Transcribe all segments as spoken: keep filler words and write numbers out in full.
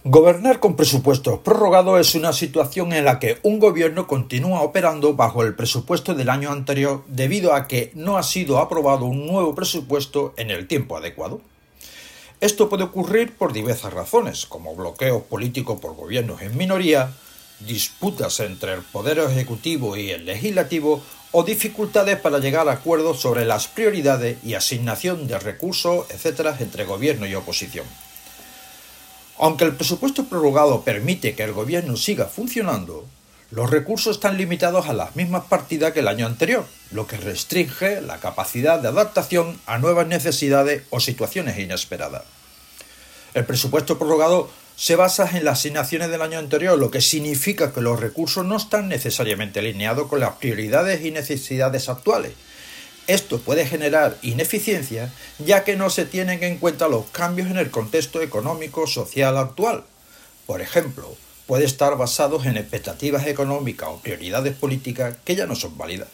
Gobernar con presupuestos prorrogados es una situación en la que un gobierno continúa operando bajo el presupuesto del año anterior debido a que no ha sido aprobado un nuevo presupuesto en el tiempo adecuado. Esto puede ocurrir por diversas razones, como bloqueos políticos por gobiernos en minoría, disputas entre el Poder Ejecutivo y el Legislativo o dificultades para llegar a acuerdos sobre las prioridades y asignación de recursos, etcétera, entre gobierno y oposición. Aunque el presupuesto prorrogado permite que el gobierno siga funcionando, los recursos están limitados a las mismas partidas que el año anterior, lo que restringe la capacidad de adaptación a nuevas necesidades o situaciones inesperadas. El presupuesto prorrogado se basa en las asignaciones del año anterior, lo que significa que los recursos no están necesariamente alineados con las prioridades y necesidades actuales. Esto puede generar ineficiencia, ya que no se tienen en cuenta los cambios en el contexto económico-social actual. Por ejemplo, puede estar basado en expectativas económicas o prioridades políticas que ya no son válidas.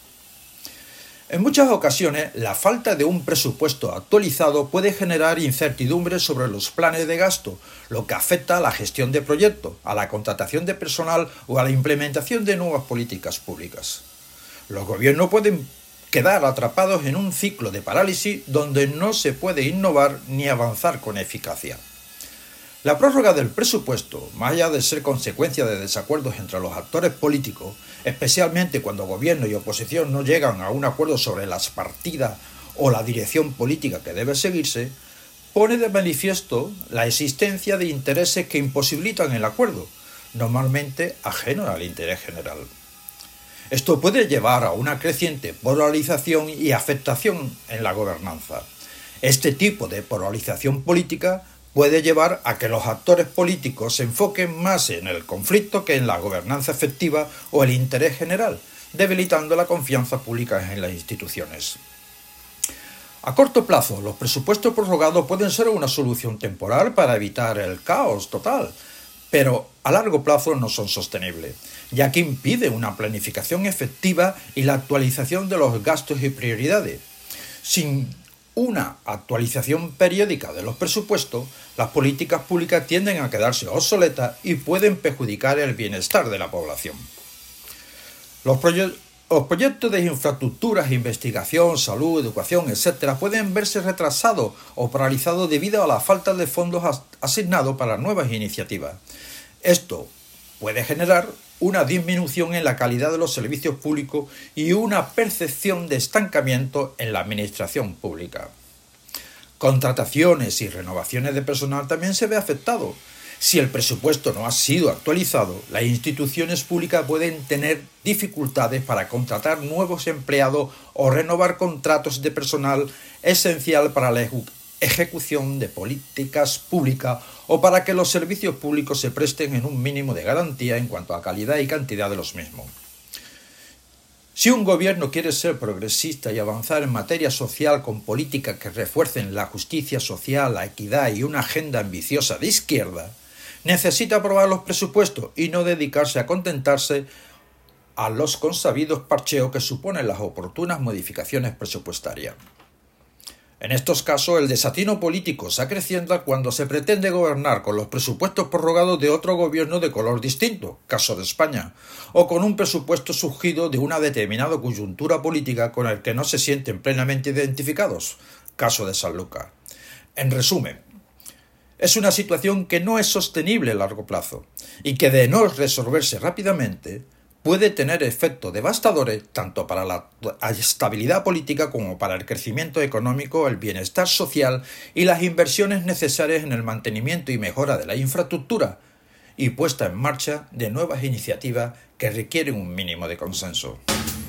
En muchas ocasiones, la falta de un presupuesto actualizado puede generar incertidumbre sobre los planes de gasto, lo que afecta a la gestión de proyectos, a la contratación de personal o a la implementación de nuevas políticas públicas. Los gobiernos pueden quedar atrapados en un ciclo de parálisis donde no se puede innovar ni avanzar con eficacia. La prórroga del presupuesto, más allá de ser consecuencia de desacuerdos entre los actores políticos, especialmente cuando gobierno y oposición no llegan a un acuerdo sobre las partidas o la dirección política que debe seguirse, pone de manifiesto la existencia de intereses que imposibilitan el acuerdo, normalmente ajenos al interés general. Esto puede llevar a una creciente polarización y afectación en la gobernanza. Este tipo de polarización política puede llevar a que los actores políticos se enfoquen más en el conflicto que en la gobernanza efectiva o el interés general, debilitando la confianza pública en las instituciones. A corto plazo, los presupuestos prorrogados pueden ser una solución temporal para evitar el caos total, pero a largo plazo no son sostenibles, ya que impiden una planificación efectiva y la actualización de los gastos y prioridades. Sin una actualización periódica de los presupuestos, las políticas públicas tienden a quedarse obsoletas y pueden perjudicar el bienestar de la población. Los, proye- los proyectos de infraestructuras, investigación, salud, educación, etcétera pueden verse retrasados o paralizados debido a la falta de fondos as- asignados para nuevas iniciativas. Esto puede generar una disminución en la calidad de los servicios públicos y una percepción de estancamiento en la administración pública. Contrataciones y renovaciones de personal también se ve afectado. Si el presupuesto no ha sido actualizado, las instituciones públicas pueden tener dificultades para contratar nuevos empleados o renovar contratos de personal esencial para la ejecución de políticas públicas o para que los servicios públicos se presten en un mínimo de garantía en cuanto a calidad y cantidad de los mismos. Si un gobierno quiere ser progresista y avanzar en materia social con políticas que refuercen la justicia social, la equidad y una agenda ambiciosa de izquierda, necesita aprobar los presupuestos y no dedicarse a contentarse a los consabidos parcheos que suponen las oportunas modificaciones presupuestarias. En estos casos, el desatino político se acrecienta cuando se pretende gobernar con los presupuestos prorrogados de otro gobierno de color distinto, caso de España, o con un presupuesto surgido de una determinada coyuntura política con el que no se sienten plenamente identificados, caso de Sanlúcar. En resumen, es una situación que no es sostenible a largo plazo y que, de no resolverse rápidamente, puede tener efectos devastadores tanto para la estabilidad política como para el crecimiento económico, el bienestar social y las inversiones necesarias en el mantenimiento y mejora de la infraestructura y puesta en marcha de nuevas iniciativas que requieren un mínimo de consenso.